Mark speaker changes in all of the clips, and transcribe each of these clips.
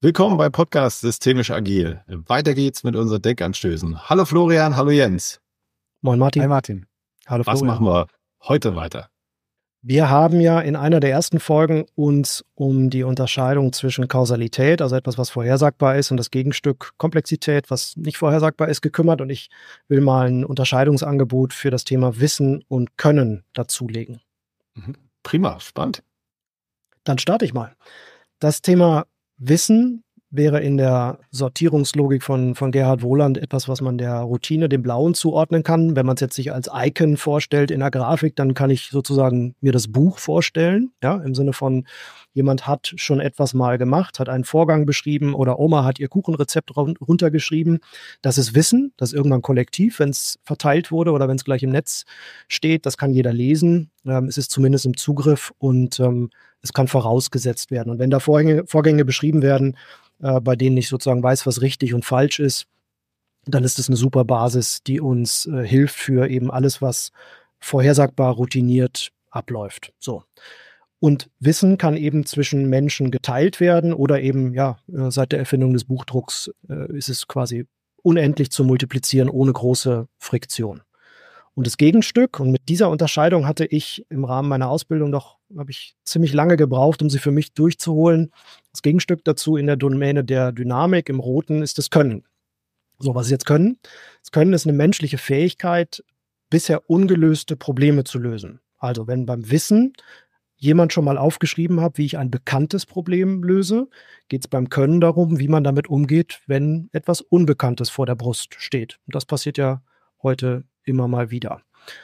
Speaker 1: Willkommen beim Podcast Systemisch Agil. Weiter geht's mit unseren Denkanstößen. Hallo Florian, hallo Jens.
Speaker 2: Moin Martin.
Speaker 3: Hi Martin.
Speaker 2: Hallo
Speaker 1: Was
Speaker 2: Florian.
Speaker 1: machen wir heute weiter?
Speaker 2: Wir haben ja in einer der ersten Folgen uns um die Unterscheidung zwischen Kausalität, also etwas, was vorhersagbar ist, und das Gegenstück Komplexität, was nicht vorhersagbar ist, gekümmert. Und ich will mal ein Unterscheidungsangebot für das Thema Wissen und Können dazulegen.
Speaker 1: Prima, spannend.
Speaker 2: Dann starte ich mal. Das Thema Wissen wäre in der Sortierungslogik von Gerhard Wohland etwas, was man der Routine, dem Blauen, zuordnen kann. Wenn man es jetzt sich als Icon vorstellt in der Grafik, dann kann ich sozusagen mir das Buch vorstellen, ja, im Sinne von, jemand hat schon etwas mal gemacht, hat einen Vorgang beschrieben oder Oma hat ihr Kuchenrezept runtergeschrieben. Das ist Wissen, das ist irgendwann kollektiv, wenn es verteilt wurde oder wenn es gleich im Netz steht. Das kann jeder lesen. Es ist zumindest im Zugriff und es kann vorausgesetzt werden. Und wenn da Vorgänge beschrieben werden, bei denen ich sozusagen weiß, was richtig und falsch ist, dann ist es eine super Basis, die uns hilft für eben alles, was vorhersagbar routiniert abläuft. So. Und Wissen kann eben zwischen Menschen geteilt werden oder eben, ja, seit der Erfindung des Buchdrucks ist es quasi unendlich zu multiplizieren ohne große Friktion. Und das Gegenstück, und mit dieser Unterscheidung hatte ich im Rahmen meiner Ausbildung habe ich ziemlich lange gebraucht, um sie für mich durchzuholen. Das Gegenstück dazu in der Domäne der Dynamik im Roten ist das Können. So, was ist jetzt Können? Das Können ist eine menschliche Fähigkeit, bisher ungelöste Probleme zu lösen. Also wenn beim Wissen jemand schon mal aufgeschrieben hat, wie ich ein bekanntes Problem löse, geht es beim Können darum, wie man damit umgeht, wenn etwas Unbekanntes vor der Brust steht. Und das passiert ja heute immer mal wieder.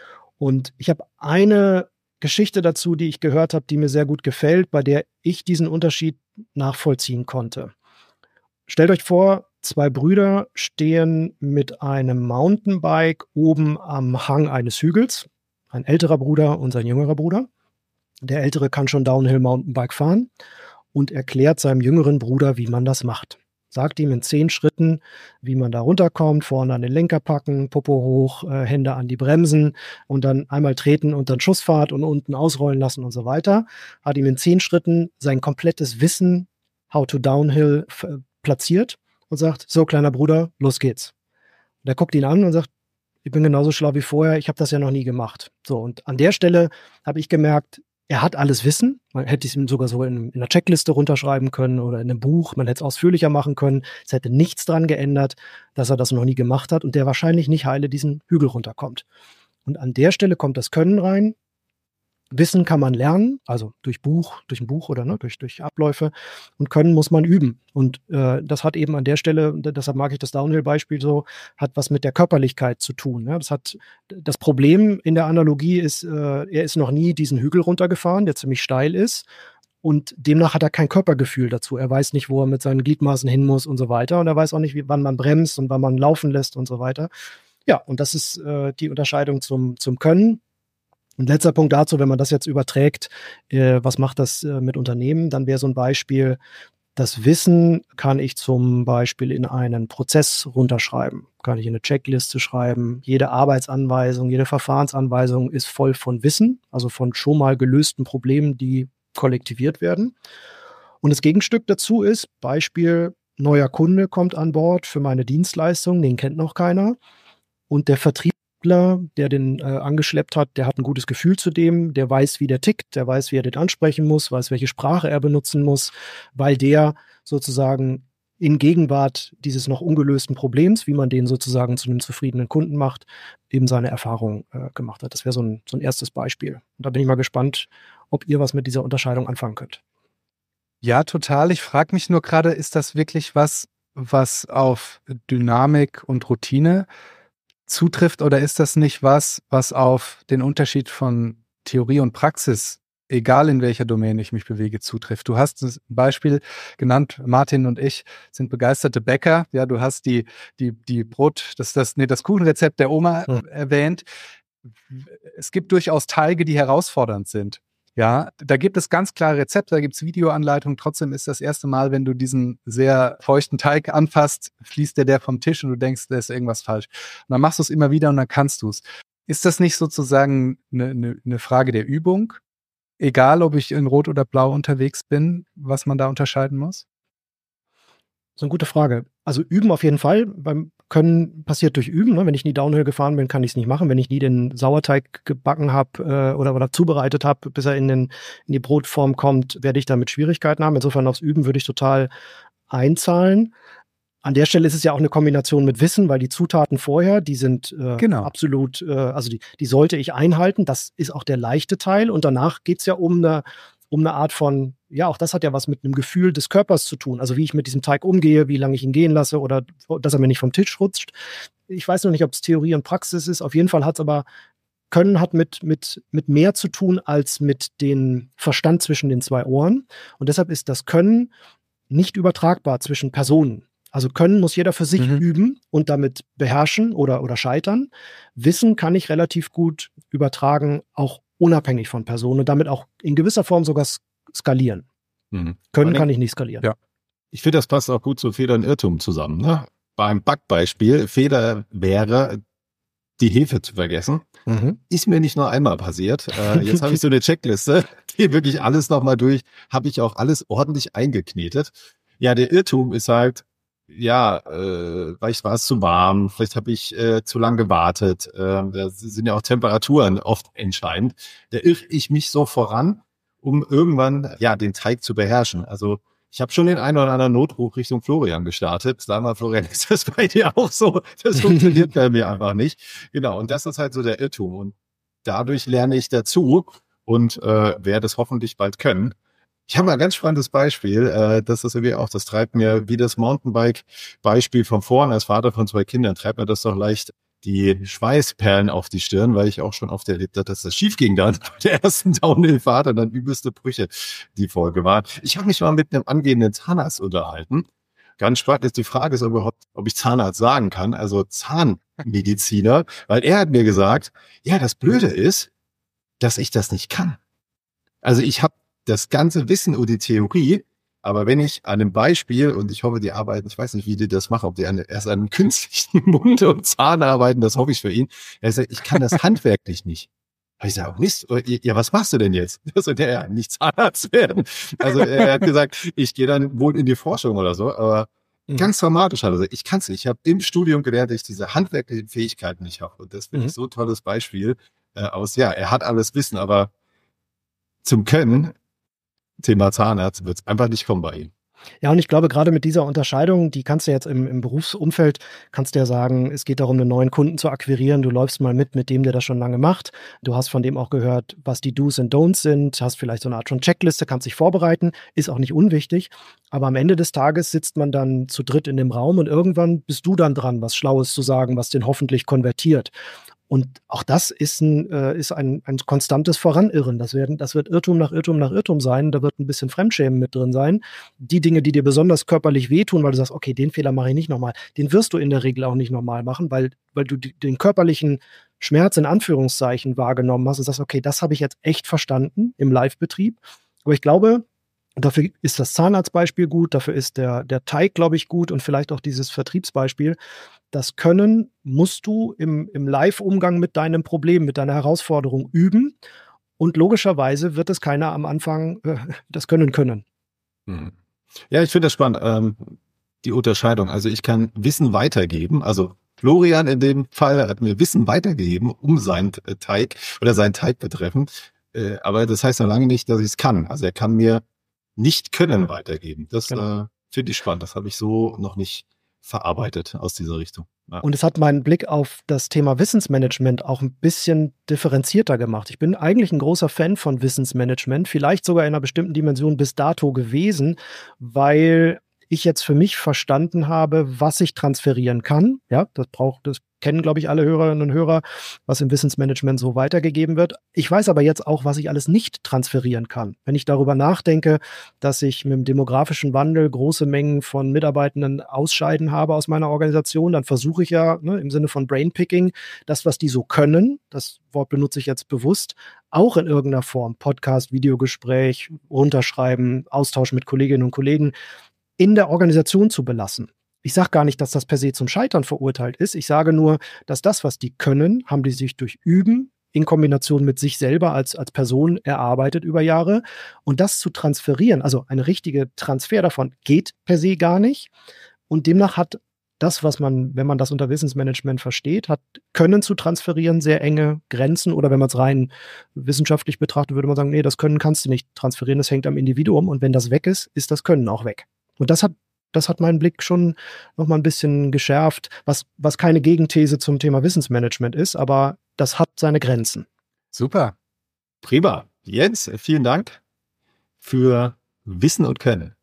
Speaker 2: Und ich habe eine Geschichte dazu, die ich gehört habe, die mir sehr gut gefällt, bei der ich diesen Unterschied nachvollziehen konnte. Stellt euch vor, zwei Brüder stehen mit einem Mountainbike oben am Hang eines Hügels. Ein älterer Bruder und sein jüngerer Bruder. Der Ältere kann schon Downhill-Mountainbike fahren und erklärt seinem jüngeren Bruder, wie man das macht. Sagt ihm in 10 Schritten, wie man da runterkommt, vorne an den Lenker packen, Popo hoch, Hände an die Bremsen und dann einmal treten und dann Schussfahrt und unten ausrollen lassen und so weiter. Hat ihm in 10 Schritten sein komplettes Wissen, how to downhill, platziert und sagt, so kleiner Bruder, los geht's. Und er guckt ihn an und sagt, ich bin genauso schlau wie vorher, ich habe das ja noch nie gemacht. So, und an der Stelle habe ich gemerkt, er hat alles Wissen. Man hätte es ihm sogar so in einer Checkliste runterschreiben können oder in einem Buch. Man hätte es ausführlicher machen können. Es hätte nichts dran geändert, dass er das noch nie gemacht hat und der wahrscheinlich nicht heile diesen Hügel runterkommt. Und an der Stelle kommt das Können rein. Wissen kann man lernen, also durch ein Buch oder durch Abläufe. Und Können muss man üben. Und das hat eben an der Stelle, deshalb mag ich das Downhill-Beispiel so, hat was mit der Körperlichkeit zu tun. Ja? Das Problem in der Analogie ist, er ist noch nie diesen Hügel runtergefahren, der ziemlich steil ist. Und demnach hat er kein Körpergefühl dazu. Er weiß nicht, wo er mit seinen Gliedmaßen hin muss und so weiter. Und er weiß auch nicht, wann man bremst und wann man laufen lässt und so weiter. Ja, und das ist die Unterscheidung zum Können. Und letzter Punkt dazu, wenn man das jetzt überträgt, was macht das mit Unternehmen, dann wäre so ein Beispiel, das Wissen kann ich zum Beispiel in einen Prozess runterschreiben, kann ich in eine Checkliste schreiben. Jede Arbeitsanweisung, jede Verfahrensanweisung ist voll von Wissen, also von schon mal gelösten Problemen, die kollektiviert werden. Und das Gegenstück dazu ist, Beispiel, neuer Kunde kommt an Bord für meine Dienstleistung, den kennt noch keiner. Und der Vertriebler, der den angeschleppt hat, der hat ein gutes Gefühl zu dem, der weiß, wie der tickt, der weiß, wie er den ansprechen muss, weiß, welche Sprache er benutzen muss, weil der sozusagen in Gegenwart dieses noch ungelösten Problems, wie man den sozusagen zu einem zufriedenen Kunden macht, eben seine Erfahrung gemacht hat. Das wäre so ein erstes Beispiel. Und da bin ich mal gespannt, ob ihr was mit dieser Unterscheidung anfangen könnt.
Speaker 3: Ja, total. Ich frage mich nur gerade, ist das wirklich was auf Dynamik und Routine zutrifft oder ist das nicht was auf den Unterschied von Theorie und Praxis, egal in welcher Domäne ich mich bewege, zutrifft? Du hast ein Beispiel genannt, Martin und ich sind begeisterte Bäcker. Ja, du hast die das Kuchenrezept der Oma erwähnt. Es gibt durchaus Teige, die herausfordernd sind. Ja, da gibt es ganz klare Rezepte, da gibt es Videoanleitungen. Trotzdem ist das erste Mal, wenn du diesen sehr feuchten Teig anfasst, fließt der vom Tisch und du denkst, da ist irgendwas falsch. Und dann machst du es immer wieder und dann kannst du es. Ist das nicht sozusagen eine Frage der Übung? Egal, ob ich in Rot oder Blau unterwegs bin, was man da unterscheiden muss?
Speaker 2: So eine gute Frage. Also üben auf jeden Fall. Beim Können passiert durch Üben. Ne? Wenn ich nie Downhill gefahren bin, kann ich es nicht machen. Wenn ich nie den Sauerteig gebacken habe oder zubereitet habe, bis er in die Brotform kommt, werde ich damit Schwierigkeiten haben. Insofern aufs Üben würde ich total einzahlen. An der Stelle ist es ja auch eine Kombination mit Wissen, weil die Zutaten vorher, die sind absolut, also die sollte ich einhalten. Das ist auch der leichte Teil. Und danach geht es ja um eine Art von, ja, auch das hat ja was mit einem Gefühl des Körpers zu tun. Also wie ich mit diesem Teig umgehe, wie lange ich ihn gehen lasse oder dass er mir nicht vom Tisch rutscht. Ich weiß noch nicht, ob es Theorie und Praxis ist. Auf jeden Fall hat es aber, Können hat mit mehr zu tun als mit dem Verstand zwischen den zwei Ohren. Und deshalb ist das Können nicht übertragbar zwischen Personen. Also Können muss jeder für sich üben und damit beherrschen oder scheitern. Wissen kann ich relativ gut übertragen, auch unabhängig von Personen und damit auch in gewisser Form sogar skalieren. Können kann ich nicht skalieren.
Speaker 1: Ja. Ich finde, das passt auch gut zu Fehler und Irrtum zusammen. Ne? Beim Backbeispiel, Fehler wäre, die Hefe zu vergessen. Ist mir nicht nur einmal passiert. Jetzt habe ich so eine Checkliste, die wirklich alles nochmal durch, habe ich auch alles ordentlich eingeknetet. Ja, der Irrtum ist halt, vielleicht war es zu warm, vielleicht habe ich zu lang gewartet. Da sind ja auch Temperaturen oft entscheidend. Da irre ich mich so voran, um irgendwann den Teig zu beherrschen. Also ich habe schon den einen oder anderen Notruf Richtung Florian gestartet. Sag mal, Florian, ist das bei dir auch so? Das funktioniert bei mir einfach nicht. Genau, und das ist halt so der Irrtum. Und dadurch lerne ich dazu und werde es hoffentlich bald können. Ich habe mal ein ganz spannendes Beispiel, das ist irgendwie auch, das treibt mir wie das Mountainbike-Beispiel von vorn, als Vater von 2 Kindern, treibt mir das doch leicht die Schweißperlen auf die Stirn, weil ich auch schon oft erlebt habe, dass das schief ging dann bei der ersten Downhill-Fahrt und dann übelste Brüche die Folge waren. Ich habe mich mal mit einem angehenden Zahnarzt unterhalten. Ganz spannend ist die Frage, ob ich Zahnarzt sagen kann, also Zahnmediziner, weil er hat mir gesagt, ja, das Blöde ist, dass ich das nicht kann. Also ich habe das ganze Wissen und die Theorie, aber wenn ich an einem Beispiel, und ich hoffe, die arbeiten, ich weiß nicht, wie die das machen, ob die erst an einem künstlichen Mund und Zahn arbeiten, das hoffe ich für ihn. Er sagt, ich kann das handwerklich nicht. Ich sage auch nicht, ja, was machst du denn jetzt? So, nicht Zahnarzt werden. Also er hat gesagt, ich gehe dann wohl in die Forschung oder so, aber ganz dramatisch hat er gesagt, ich kann es nicht. Ich habe im Studium gelernt, dass ich diese handwerklichen Fähigkeiten nicht habe. Und das finde ich so ein tolles Beispiel er hat alles Wissen, aber zum Können, Thema Zahnarzt, wird es einfach nicht kommen bei ihm.
Speaker 2: Ja, und ich glaube, gerade mit dieser Unterscheidung, die kannst du jetzt im Berufsumfeld, kannst du ja sagen, es geht darum, einen neuen Kunden zu akquirieren. Du läufst mal mit dem, der das schon lange macht. Du hast von dem auch gehört, was die Do's und Don'ts sind, hast vielleicht so eine Art schon Checkliste, kannst dich vorbereiten, ist auch nicht unwichtig. Aber am Ende des Tages sitzt man dann zu dritt in dem Raum und irgendwann bist du dann dran, was Schlaues zu sagen, was den hoffentlich konvertiert. Und auch das ist ein konstantes Voranirren. Das wird Irrtum nach Irrtum nach Irrtum sein. Da wird ein bisschen Fremdschämen mit drin sein. Die Dinge, die dir besonders körperlich wehtun, weil du sagst, okay, den Fehler mache ich nicht nochmal, den wirst du in der Regel auch nicht nochmal machen, weil du den körperlichen Schmerz in Anführungszeichen wahrgenommen hast und sagst, okay, das habe ich jetzt echt verstanden im Live-Betrieb. Aber ich glaube, dafür ist das Zahnarztbeispiel gut, dafür ist der Teig, glaube ich, gut und vielleicht auch dieses Vertriebsbeispiel. Das Können musst du im Live-Umgang mit deinem Problem, mit deiner Herausforderung üben. Und logischerweise wird es keiner am Anfang das können.
Speaker 1: Ja, ich finde das spannend, die Unterscheidung. Also ich kann Wissen weitergeben. Also Florian in dem Fall hat mir Wissen weitergegeben, um seinen Teig oder seinen Teig betreffend. Aber das heißt noch lange nicht, dass ich es kann. Also er kann mir nicht Können weitergeben. Das finde ich spannend. Das habe ich so noch nicht verarbeitet aus dieser Richtung. Ja.
Speaker 2: Und es hat meinen Blick auf das Thema Wissensmanagement auch ein bisschen differenzierter gemacht. Ich bin eigentlich ein großer Fan von Wissensmanagement, vielleicht sogar in einer bestimmten Dimension bis dato gewesen, weil ich jetzt für mich verstanden habe, was ich transferieren kann. Ja, das kennen, glaube ich, alle Hörerinnen und Hörer, was im Wissensmanagement so weitergegeben wird. Ich weiß aber jetzt auch, was ich alles nicht transferieren kann. Wenn ich darüber nachdenke, dass ich mit dem demografischen Wandel große Mengen von Mitarbeitenden ausscheiden habe aus meiner Organisation, dann versuche ich ja im Sinne von Brainpicking, das, was die so können, das Wort benutze ich jetzt bewusst, auch in irgendeiner Form, Podcast, Videogespräch, runterschreiben, Austausch mit Kolleginnen und Kollegen, in der Organisation zu belassen. Ich sage gar nicht, dass das per se zum Scheitern verurteilt ist. Ich sage nur, dass das, was die können, haben die sich durch Üben in Kombination mit sich selber als Person erarbeitet über Jahre. Und das zu transferieren, also eine richtige Transfer davon, geht per se gar nicht, Und demnach hat das, was man, wenn man das unter Wissensmanagement versteht, hat Können zu transferieren sehr enge Grenzen. Oder wenn man es rein wissenschaftlich betrachtet, würde man sagen, nee, das Können kannst du nicht transferieren, das hängt am Individuum. Und wenn das weg ist, ist das Können auch weg. Und das hat meinen Blick schon noch mal ein bisschen geschärft, was keine Gegenthese zum Thema Wissensmanagement ist, aber das hat seine Grenzen.
Speaker 3: Super.
Speaker 1: Prima. Jens, vielen Dank für Wissen und Können.